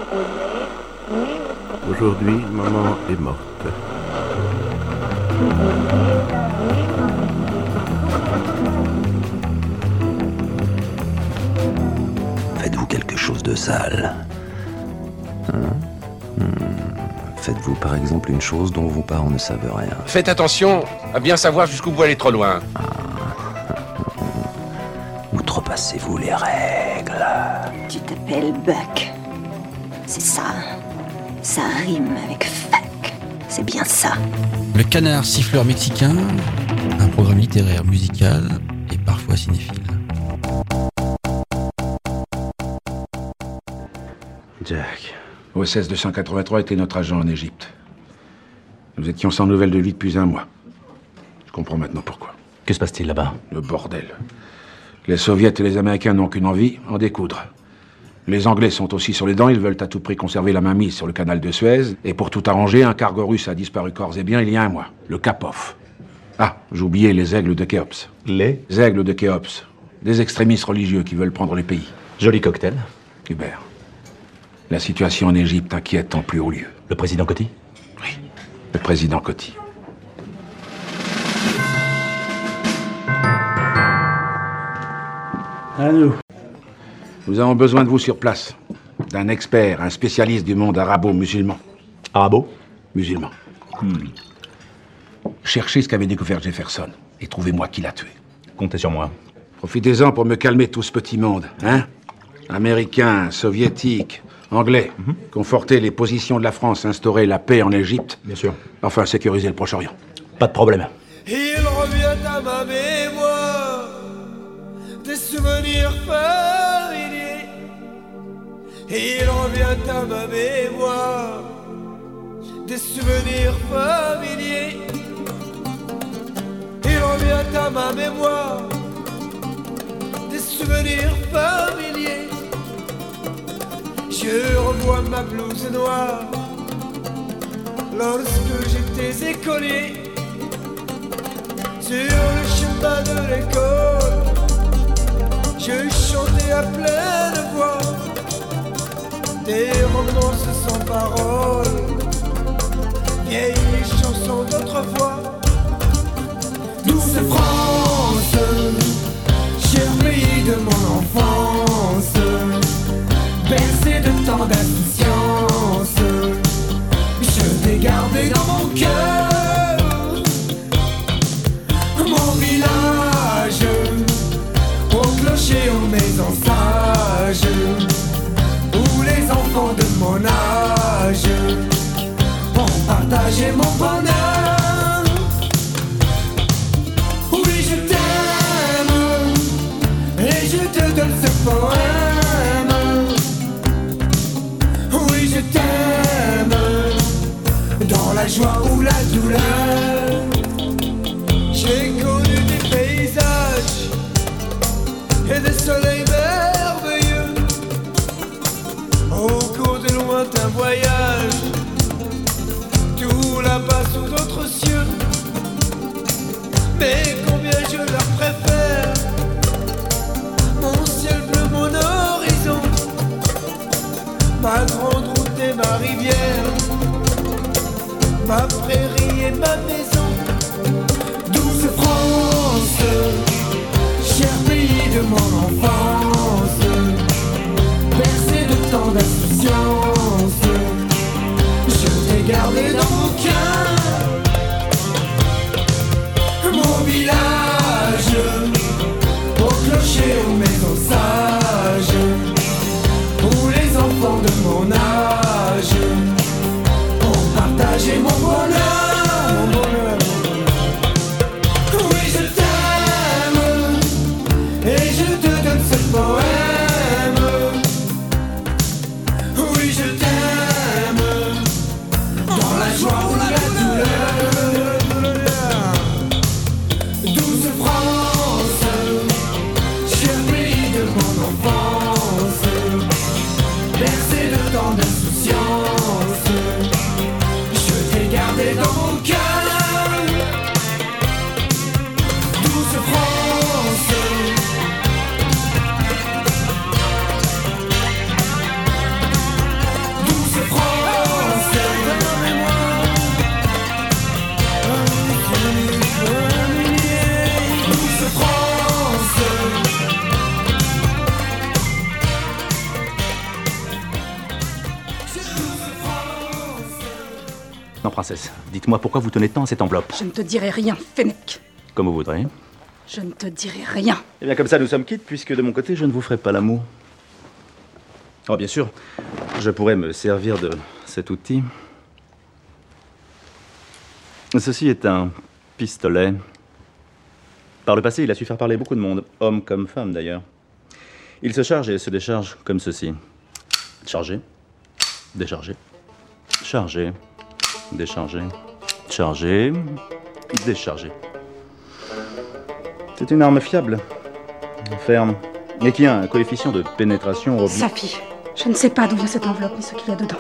Aujourd'hui, maman est morte. Faites-vous quelque chose de sale. Faites-vous par exemple une chose dont vos parents ne savent rien. Faites attention à bien savoir jusqu'où vous allez trop loin. Outrepassez-vous les règles. Tu t'appelles Buck. C'est ça. Ça rime avec fuck. C'est bien ça. Le Canard siffleur mexicain, un programme littéraire, musical et parfois cinéphile. Jack. OSS 283 était notre agent en Égypte. Nous étions sans nouvelles de lui depuis un mois. Je comprends maintenant pourquoi. Que se passe-t-il là-bas? Le bordel. Les Soviets et les Américains n'ont qu'une envie, en découdre. Les Anglais sont aussi sur les dents, ils veulent à tout prix conserver la mainmise sur le canal de Suez. Et pour tout arranger, un cargo russe a disparu corps et bien il y a un mois. Le Kapov. Ah, j'oubliais les aigles de Khéops. Les aigles de Khéops. Des extrémistes religieux qui veulent prendre les pays. Joli cocktail. Hubert, la situation en Égypte inquiète en plus haut lieu. Le président Coty? Oui, le président Coty. À nous. Nous avons besoin de vous sur place. D'un expert, un spécialiste du monde arabo-musulman. Arabo-musulman. Cherchez ce qu'avait découvert Jefferson et trouvez-moi qui l'a tué. Comptez sur moi. Profitez-en pour me calmer tout ce petit monde, hein? Américains, soviétiques, anglais. Conforter les positions de la France, instaurer la paix en Égypte. Bien sûr. Enfin, sécuriser le Proche-Orient. Pas de problème. Il revient à ma mémoire des souvenirs familiers. Il revient à ma mémoire des souvenirs familiers. Il revient à ma mémoire des souvenirs familiers. Je revois ma blouse noire lorsque j'étais écolier. Sur le chemin de l'école, je chantais à pleine voix des romances sans paroles, vieilles chansons d'autrefois. Douce France, cher pays de mon enfance, bercé de tant d'insouciance, je t'ai gardé dans mon cœur. Mon village, au clocher, aux maisons sages, où les enfants de mon âge ont partagé mon bonheur. Oui, je t'aime, et je te donne ce poème. Oui, je t'aime, dans la joie ou la douleur. J'ai connu des paysages et des soleils merveilleux au cours de lointains voyages, tout là-bas sous d'autres cieux. Mais combien je leur préfère mon ciel bleu, mon horizon, ma grande route et ma rivière, ma prairie et ma maison. Douce France, cher pays de mon enfance, bercé de tant d'insouciance, je t'ai gardé dans mon cœur. Mon village, au clocher, aux maisons sages, où les enfants de mon âge ont partagé mon bonheur. Mon bonheur. Non, princesse, dites-moi pourquoi vous tenez tant à cette enveloppe. Je ne te dirai rien, Fennec. Comme vous voudrez. Je ne te dirai rien. Eh bien, comme ça, nous sommes quittes, puisque de mon côté, je ne vous ferai pas l'amour. Oh, bien sûr, je pourrais me servir de cet outil. Ceci est un pistolet. Par le passé, il a su faire parler beaucoup de monde, hommes comme femmes d'ailleurs. Il se charge et se décharge comme ceci. Charger, décharger, charger, décharger, charger, décharger. C'est une arme fiable, ferme, et qui a un coefficient de pénétration Safi, je ne sais pas d'où vient cette enveloppe ni ce qu'il y a dedans.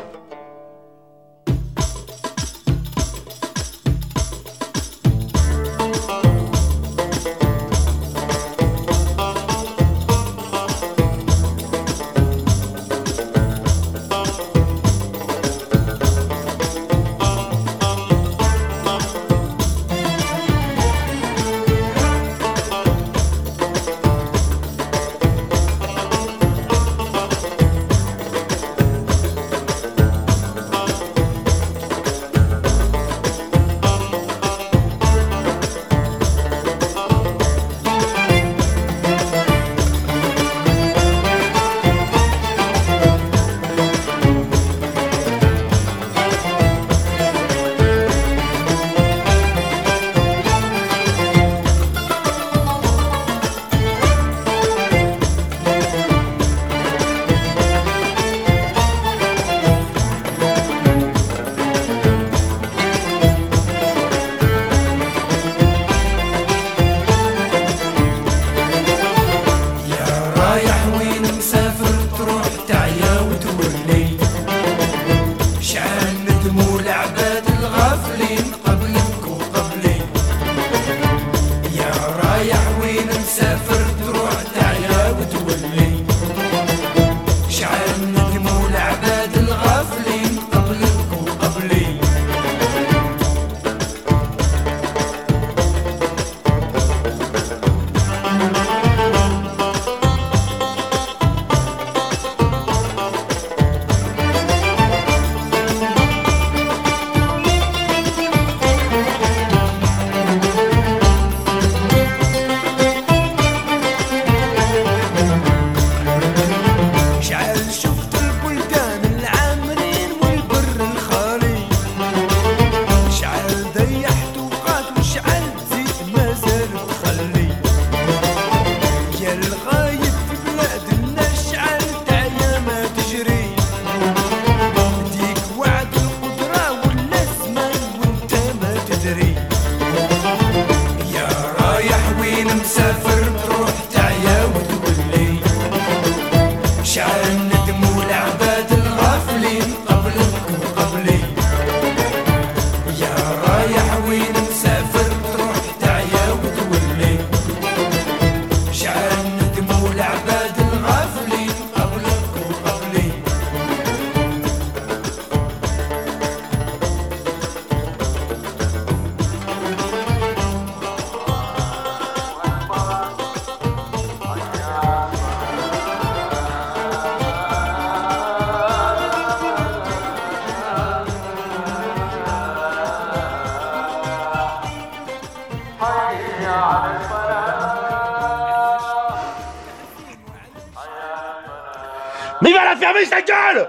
Mais il va la fermer sa gueule!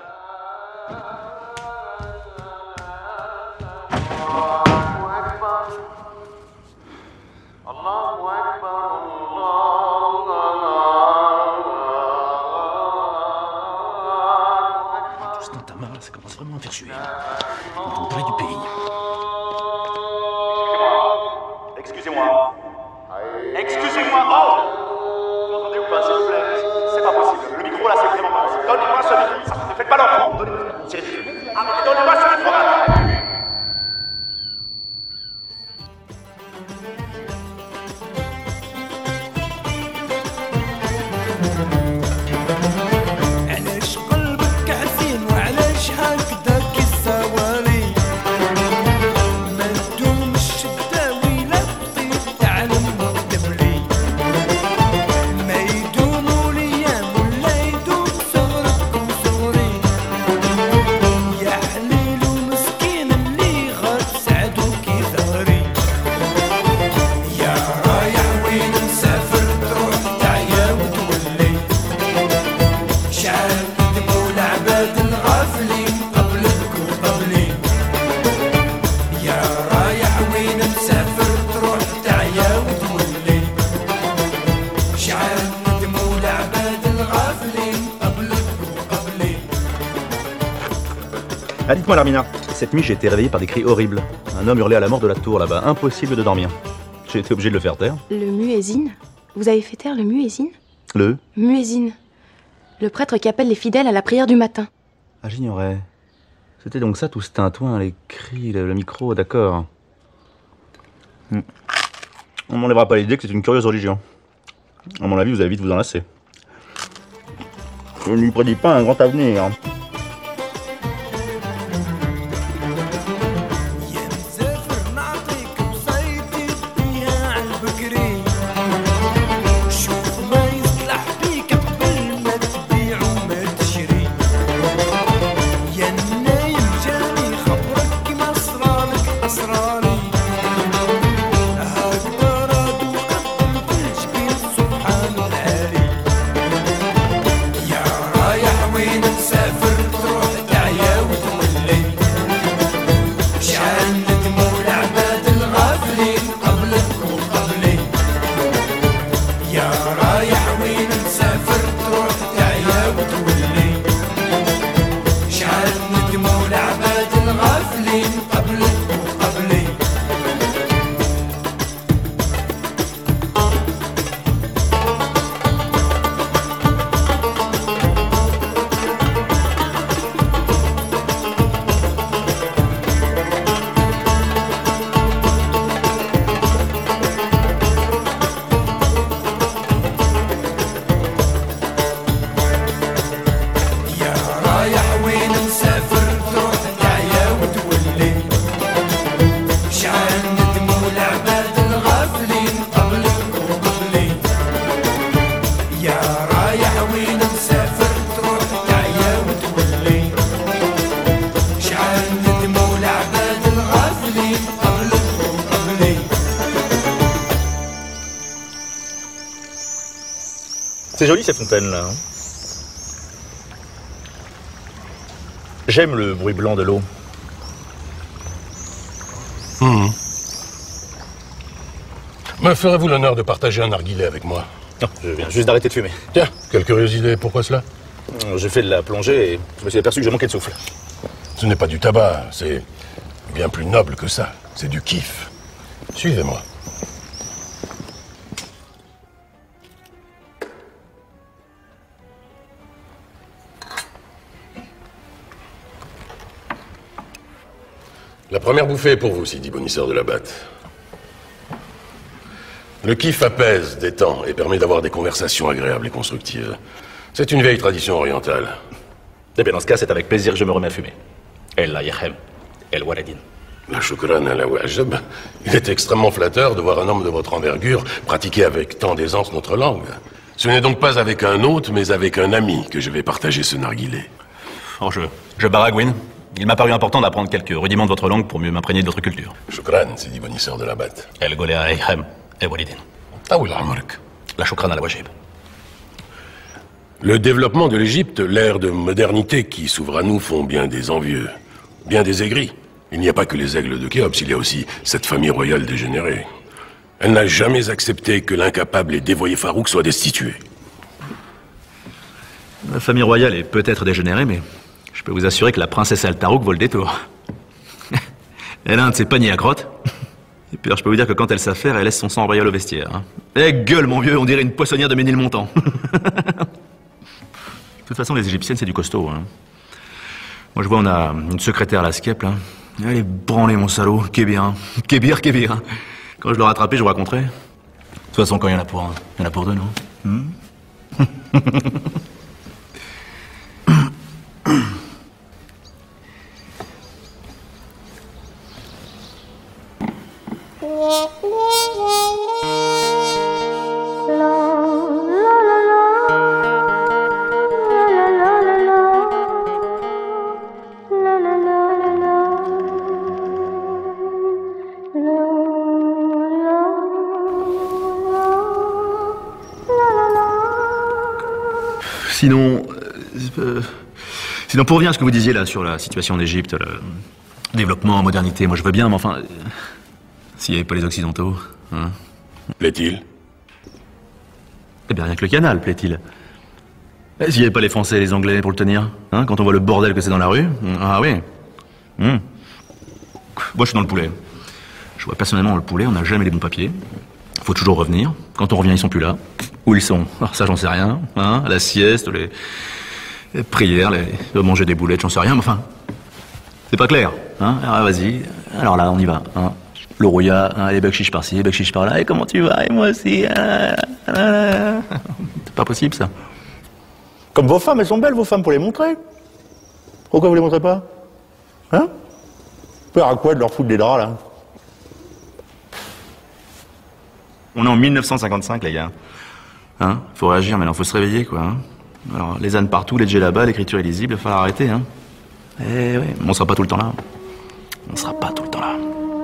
Tout ce tamarre, ça commence vraiment à me faire suer. On dirait du pays. Excusez-moi. Excusez-moi. Oh! Vous m'entendez ou pas, s'il vous plaît? C'est pas possible. Le micro là, c'est vraiment pas possible. Donnez-moi ce micro. Ne faites pas l'enfant. Donnez-moi. Arrêtez, donnez-moi ce micro là. علاش قلبك حزين وعلاش هكداك السوالي ما تدومش الداوي لا تطيب تعلم قبلي شعل ندموا العباد الغافلين قبلك وقبلي يا رايح وين مسافر تروح تعيا وتولي شعل ندموا العباد الغافلين قبلك وقبلي. Ah, dites-moi, Larmina, cette nuit j'ai été réveillé par des cris horribles. Un homme hurlait à la mort de la tour là-bas, impossible de dormir. J'ai été obligé de le faire taire. Le muezzin? Vous avez fait taire le muezzin? Le Muezzin. Le prêtre qui appelle les fidèles à la prière du matin. Ah, j'ignorais. C'était donc ça, tout ce tintouin, les cris, le micro, d'accord. On m'enlèvera pas l'idée que c'est une curieuse religion. À mon avis, vous allez vite vous en lasser. Je ne lui prédis pas un grand avenir. C'est joli ces fontaines-là. J'aime le bruit blanc de l'eau. Me ferez-vous l'honneur de partager un narguilé avec moi? Non, je viens juste d'arrêter de fumer. Tiens, quelle curiosité, pourquoi cela? J'ai fait de la plongée et je me suis aperçu que je manquais de souffle. Ce n'est pas du tabac, c'est bien plus noble que ça. C'est du kiff. Suivez-moi. La première bouffée est pour vous, Sidi Bonisseur de la Batte. Le kiff apaise, détend et permet d'avoir des conversations agréables et constructives. C'est une vieille tradition orientale. Eh bien, dans ce cas, c'est avec plaisir que je me remets à fumer. El Yachem, El Waradin. La choukran à la wajab. Il est extrêmement flatteur de voir un homme de votre envergure pratiquer avec tant d'aisance notre langue. Ce n'est donc pas avec un hôte, mais avec un ami que je vais partager ce narguilé. Oh, je baragouine. Il m'a paru important d'apprendre quelques rudiments de votre langue pour mieux m'imprégner de votre culture. Choukran, Sidi Bonisseur de la Batte. El Golea Yachem, El Waradin. La choukran à la wajib. Le développement de l'Égypte, l'ère de modernité qui s'ouvre à nous font bien des envieux, bien des aigris. Il n'y a pas que les aigles de Khéops, il y a aussi cette famille royale dégénérée. Elle n'a jamais accepté que l'incapable et dévoyé Farouk soit destitué. La famille royale est peut-être dégénérée, mais je peux vous assurer que la princesse Al-Tarouk vaut le détour. Elle a un de ses paniers à crottes. Et puis alors, je peux vous dire que quand elle s'affaire, elle laisse son sang royal au vestiaire. Hein. Eh gueule, mon vieux, on dirait une poissonnière de Ménilmontant. De toute façon, les Égyptiennes, c'est du costaud. Hein. Moi, je vois, on a une secrétaire à la Skep, là. Elle est branlée, mon salaud. Kébir. Kébir. Quand je l'aurai attrapé, je vous raconterai. De toute façon, quand il y en a pour un, il y en a pour deux, non? Sinon, Sinon, pour revenir à ce que vous disiez là sur la situation en Égypte, le développement, modernité, moi je veux bien, mais enfin, s'il n'y avait pas les Occidentaux, hein. Plaît-il? Eh bien, rien que le canal, plaît-il. S'il n'y avait pas les Français et les Anglais pour le tenir, hein, quand on voit le bordel que c'est dans la rue, ah oui. Moi, je suis dans le poulet. Je vois personnellement le poulet, on n'a jamais les bons papiers. Faut toujours revenir. Quand on revient, ils sont plus là. Où ils sont? Alors ça, j'en sais rien. Hein, la sieste, les prières, manger des boulettes, j'en sais rien, mais enfin, c'est pas clair. Hein. Alors vas-y, alors là, on y va. Hein. Le rouillat, hein, les bakchiches par-ci, les bakchiches par-là, et comment tu vas? Et moi aussi. C'est pas possible, ça. Comme vos femmes, elles sont belles, vos femmes, pour les montrer. Pourquoi vous les montrez pas? Hein? Vous faire à quoi de leur foutre des draps, là? On est en 1955, les gars. Hein? Faut réagir, mais alors faut se réveiller, quoi. Hein. Alors, les ânes partout, les là-bas, l'écriture illisible, il va falloir arrêter, hein. Eh oui, mais on sera pas tout le temps là. On sera pas tout le temps là.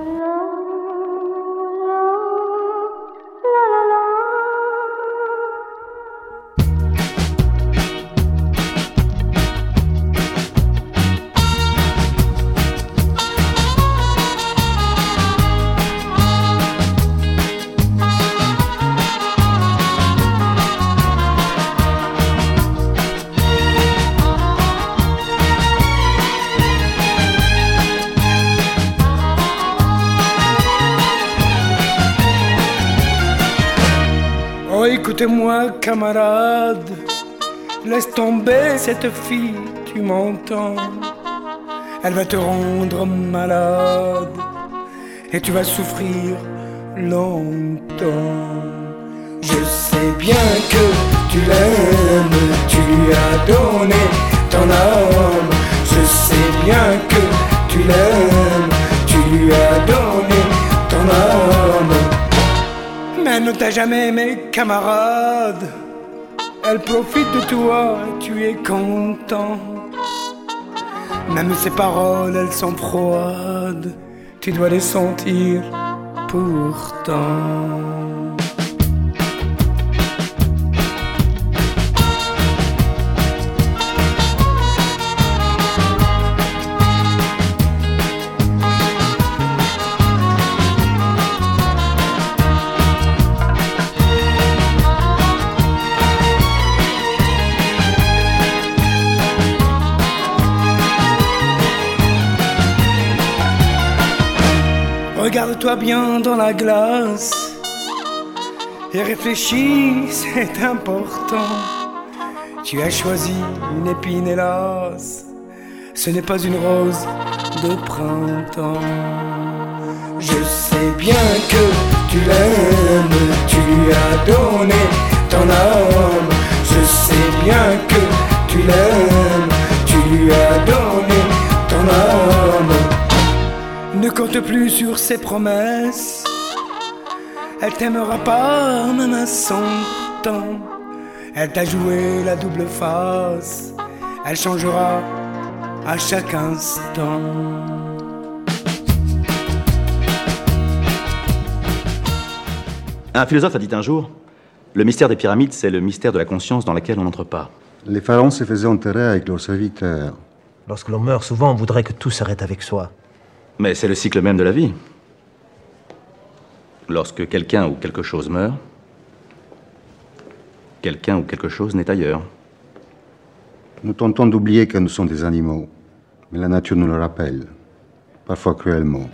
Écoute-moi, camarade, laisse tomber cette fille, tu m'entends? Elle va te rendre malade et tu vas souffrir longtemps. Je sais bien que tu l'aimes, tu lui as donné ton âme. Je sais bien que tu l'aimes, tu lui as donné ton âme. Mais elle ne t'a jamais aimé, camarade. Elle profite de toi, tu es content. Même ses paroles, elles sont froides. Tu dois les sentir pourtant. Regarde-toi bien dans la glace et réfléchis, c'est important. Tu as choisi une épine, hélas, ce n'est pas une rose de printemps. Je sais bien que tu l'aimes, tu lui as donné ton âme. Je sais bien que tu l'aimes, tu lui as donné ton âme. Ne compte plus sur ses promesses, elle t'aimera pas même à 100 ans. Elle t'a joué la double face, elle changera à chaque instant. Un philosophe a dit un jour, le mystère des pyramides, c'est le mystère de la conscience dans laquelle on n'entre pas. Les pharaons se faisaient enterrer avec leurs serviteurs. Lorsque l'on meurt, souvent on voudrait que tout s'arrête avec soi. Mais c'est le cycle même de la vie. Lorsque quelqu'un ou quelque chose meurt, quelqu'un ou quelque chose n'est ailleurs. Nous tentons d'oublier que nous sommes des animaux, mais la nature nous le rappelle, parfois cruellement.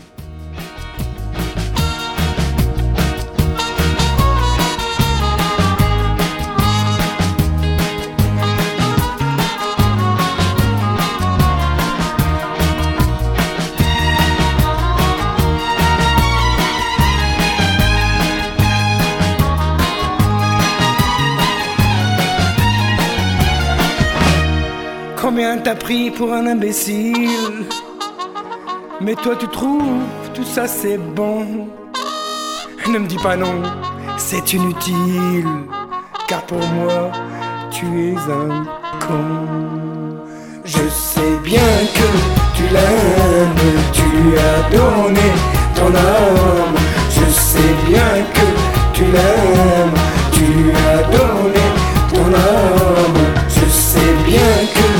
Combien t'as pris pour un imbécile? Mais toi tu trouves tout ça c'est bon. Ne me dis pas non, c'est inutile. Car pour moi, tu es un con. Je sais bien que tu l'aimes, tu lui as donné ton âme. Je sais bien que tu l'aimes, tu lui as donné ton âme. Je sais bien que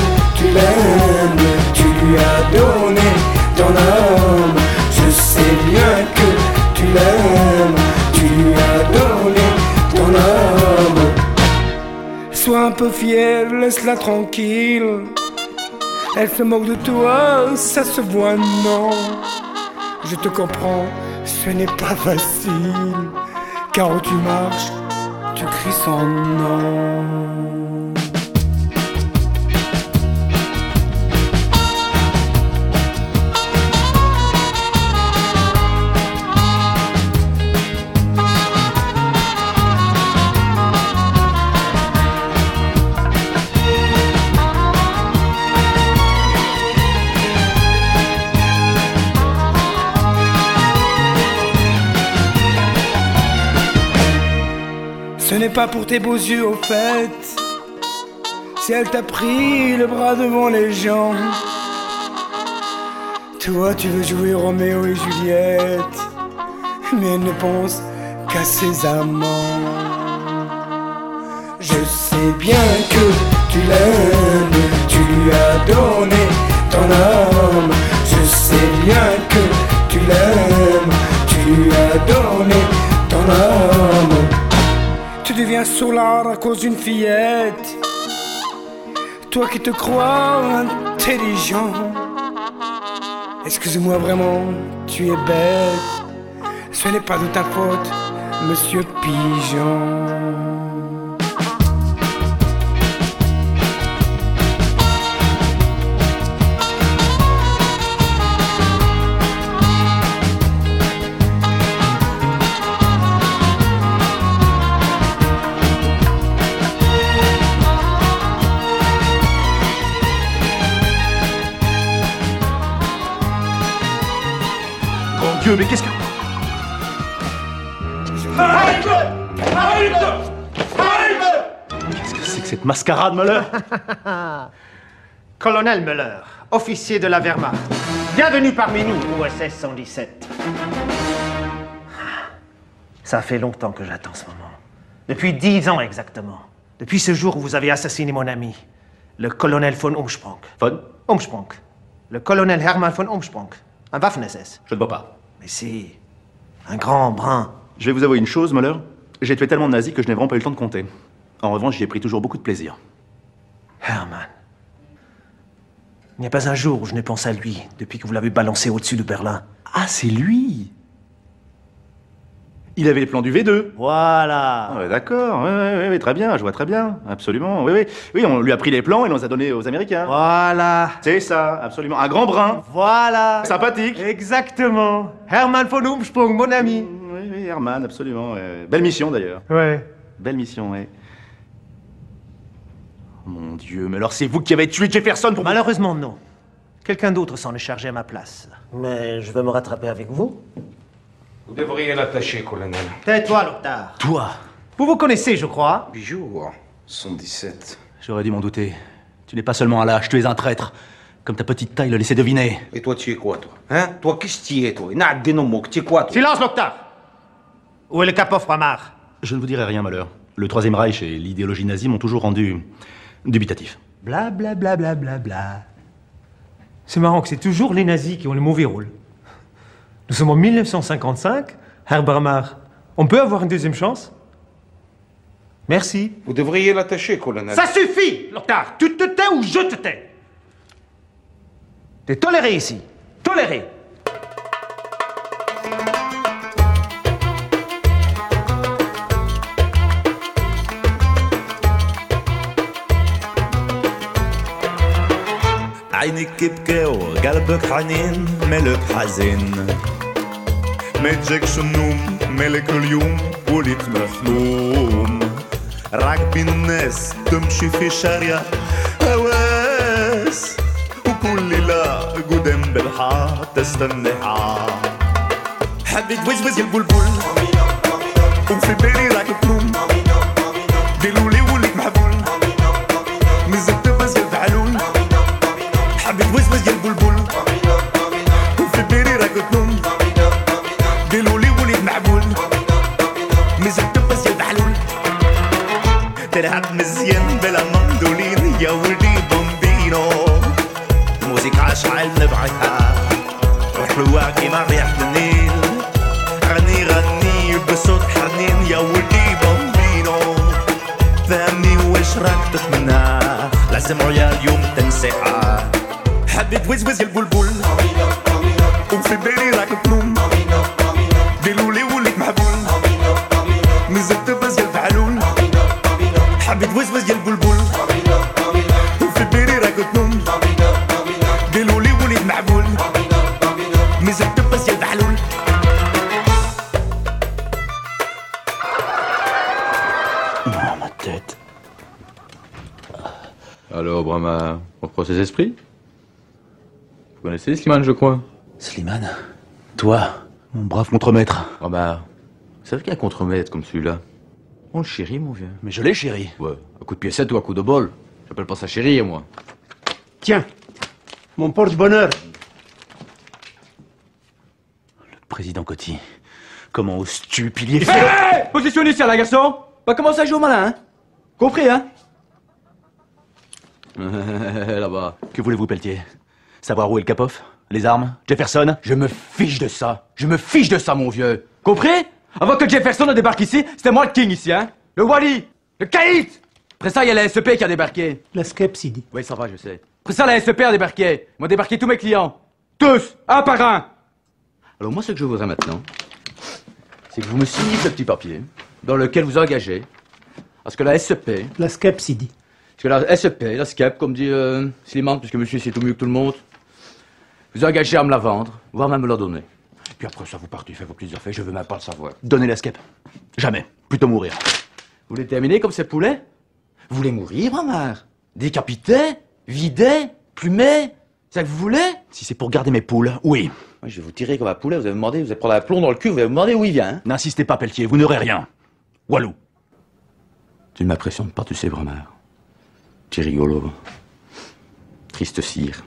peu fière, laisse-la tranquille. Elle se moque de toi, ça se voit, non. Je te comprends, ce n'est pas facile. Car où tu marches, tu cries son nom. Ce n'est pas pour tes beaux yeux au fait. Si elle t'a pris le bras devant les gens, toi tu veux jouer Roméo et Juliette, mais elle ne pense qu'à ses amants. Je sais bien que tu l'aimes, tu lui as donné ton âme. Je sais bien que tu l'aimes, tu lui as donné ton âme. Tu deviens sourd à cause d'une fillette. Toi qui te crois intelligent. Excuse-moi vraiment, tu es bête. Ce n'est pas de ta faute, monsieur Pigeon. Dieu, mais qu'est-ce que... Arrête-le! Arrête-le! Arrête-le! Qu'est-ce que c'est que cette mascarade, Müller? Colonel Müller, officier de la Wehrmacht. Bienvenue parmi nous, OSS 117. Ça fait longtemps que j'attends ce moment. Depuis 10 ans exactement. Depuis ce jour où vous avez assassiné mon ami, le colonel von Umsprung. Von Umsprung. Le colonel Hermann von Umsprung. Un Waffen-SS. Je ne vois pas. Mais si. Un grand brun. Je vais vous avouer une chose, Müller. J'ai tué tellement de nazis que je n'ai vraiment pas eu le temps de compter. En revanche, j'y ai pris toujours beaucoup de plaisir. Hermann. Il n'y a pas un jour où je n'ai pensé à lui depuis que vous l'avez balancé au-dessus de Berlin. Ah, c'est lui! Il avait les plans du V2. Voilà. Ah ouais, d'accord, oui, très bien, je vois très bien, absolument. Oui, on lui a pris les plans et on les a donnés aux Américains. Voilà. C'est ça, absolument. Un grand brun. Voilà. Sympathique. Exactement. Hermann von Umsprung, mon ami. Oui, Hermann, absolument. Belle mission d'ailleurs. Ouais. Belle mission, oui. Mon Dieu, mais alors c'est vous qui avez tué Jefferson pour... Malheureusement, non. Quelqu'un d'autre s'en est chargé à ma place. Mais je vais me rattraper avec vous. Vous devriez l'attacher, colonel. Tais-toi, Lothar. Toi? Vous vous connaissez, je crois. Bijou, 117. J'aurais dû m'en douter. Tu n'es pas seulement un lâche, tu es un traître. Comme ta petite taille le laissait deviner. Et toi, tu es quoi, toi? Hein? Toi, qu'est-ce que tu es, toi? Tu es quoi, toi? Silence, Lothar. Où est le Kapov Ramar? Je ne vous dirai rien, malheur. Le Troisième Reich et l'idéologie nazie m'ont toujours rendu dubitatif. Bla bla bla bla bla bla. C'est marrant que c'est toujours les nazis qui ont le mauvais rôle. Nous sommes en 1955, Herr Bramar. On peut avoir une deuxième chance? Merci. Vous devriez l'attacher, colonel. Ça suffit, Lothar. Tu te tais ou je te tais. T'es toléré ici. Toléré. عينك يبكي وقلبك حنين ملك حزين ما يجيكش النوم مالك اليوم وليت مخلوم راكبين الناس تمشي في شارع هواس وكل ليلة قدام بالحار تستنى حبيت وزوز يا البلبل وفي بالي راك تنوم قالولي وليت محبول مزلت بس قلب علول حبيت وزوز يا البلبل وفي بالي راك تنوم قالولي وليت محبول مزلت بس قلب علول تلعب مزيان بلا مندولين يا ولدي بومبينو موسيقى شعل نبعتها وحلوة كيما ريحة النيل غني غني بصوت حنين يا ولدي بومبينو فهمني واش راك تتمنى لازم عيال يوم تنسحة حبيت وزوز البلبل وفي بالي راك تنوم قالولي وليت محبول نزلت بس يا الفعلول حبيت وزوز البلبل وفي بالي راك تنوم قالولي وليت محبول نزلت بس يا الفعلول Oh, ma tête. Alors, Brahma, on reprend ses esprits? Vous connaissez Slimane, je crois? Slimane? Toi, mon brave contremaître. Brahma, vous savez qu'il y a un contremaître comme celui-là? On le chérit, mon vieux. Mais je l'ai chéri. Ouais, un coup de piécette ou un coup de bol. J'appelle pas ça chérir, moi. Tiens, mon porte-bonheur. Le président Coty, comment oses-tu, pilier? Hé! Positionnez ça, là, garçon! Va commencer à jouer au malin, hein? Compris, hein? Là-bas. Que voulez-vous, Pelletier? Savoir où est le Cap-Off? Les armes? Jefferson? Je me fiche de ça. Je me fiche de ça, mon vieux. Compris? Avant que Jefferson ne débarque ici, c'était moi le king ici, hein? Le Wally! Le Caït! Après ça, il y a la SEP qui a débarqué. La SCEP, Sidi. Oui, ça va, je sais. Après ça, la SEP a débarqué. Ils m'ont débarqué tous mes clients. Tous! Un par un! Alors moi, ce que je voudrais maintenant, c'est que vous me signiez ce petit papier dans lequel vous engagez à ce que la SEP... La SCEP, Sidi. Parce que la SEP, la SCEP, comme dit Slimane, puisque monsieur sait tout mieux que tout le monde, vous engagez à me la vendre, voire même me la donner. Puis après ça, vous partez, faites vos petites affaires, je veux même pas le savoir. Donnez la skep. Jamais. Plutôt mourir. Vous voulez terminer comme ces poulets? Vous voulez mourir, Brahmar? Décapité? Vidé? Plumé? C'est ça que vous voulez? Si c'est pour garder mes poules, oui. Moi, je vais vous tirer comme un poulet, vous allez me demander, vous allez prendre un plomb dans le cul, vous allez me demander où il vient. Hein? N'insistez pas, Pelletier, vous n'aurez rien. Walou. Tu ne m'impressionnes pas, tu sais, Brahmar. Tu es rigolo. Triste cire.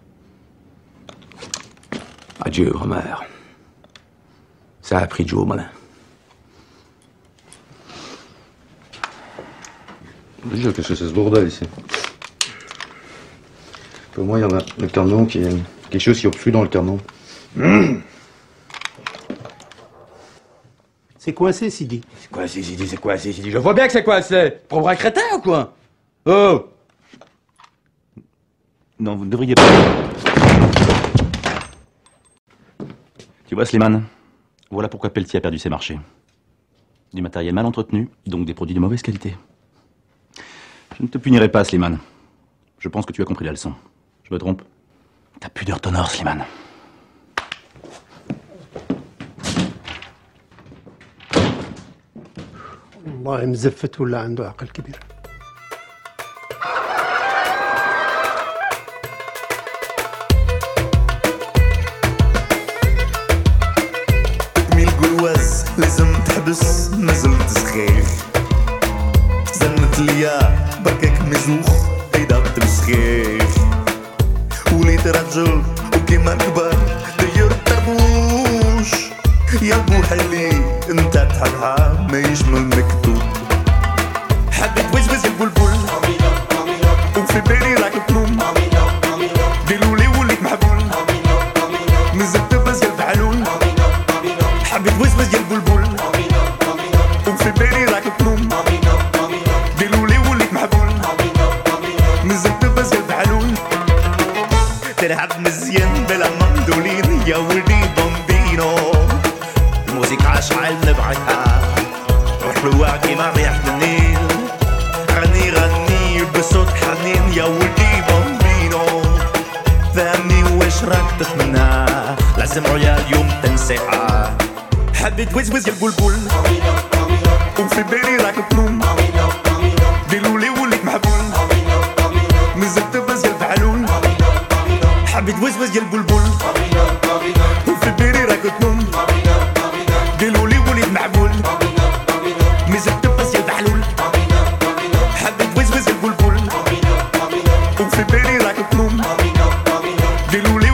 Adieu, Brahmar. Ça a pris de jouer au malin. Qu'est-ce que c'est ce bordel ici? Pour moi, il y en a le carnon qui est quelque chose qui obstrue dans le carnon. C'est coincé, Sidi. C'est coincé, Sidi, c'est coincé, Sidi. Je vois bien que c'est coincé. Pour un crétin ou quoi? Oh! Non, vous ne devriez pas. Tu vois, Slimane, voilà pourquoi Pelletier a perdu ses marchés. Du matériel mal entretenu, donc des produits de mauvaise qualité. Je ne te punirai pas, Slimane. Je pense que tu as compris la leçon. Je me trompe? T'as pudeur d'honneur, Slimane. والله مزفت ولا عنده عقل كبير. ميل قلواز لازم تحبس نزلت صغير زنت ليا بركاك مزوخ هيدا تمسخير وليت رجل وكيما كبر داير طربوش يا بوحلي انت تحبها ما يشمل مكتوب حبيت وزوز البلبل وفي بالي راك تنوم قالولي وليت محبول نزلت بس يا الفعلول حبيت وزوز البلبل وفي بالي راك تنوم قالولي وليت محبول نزلت بس يا الفعلول تلعب مزيان بلا مندولين يا ولدي بومبينو الموسيقى شعل نبعتها وحلوة كيما ريحة النيل غني غني بصوت حنين يا ولدي بومبينو فهمني واش راك تتمنى لازم عيال يوم تنسحة حبيت وزوز البلبل وفي بالي راك تنوم قالولي وليت محبول نزلت بس يا الفعلول حبيت وزوز البلبل وفي بالي راك تنوم قالولي وليت محبول نزلت بس يا الفعلول حبيت وزوز البلبل وفي بالي راك تنوم قالولي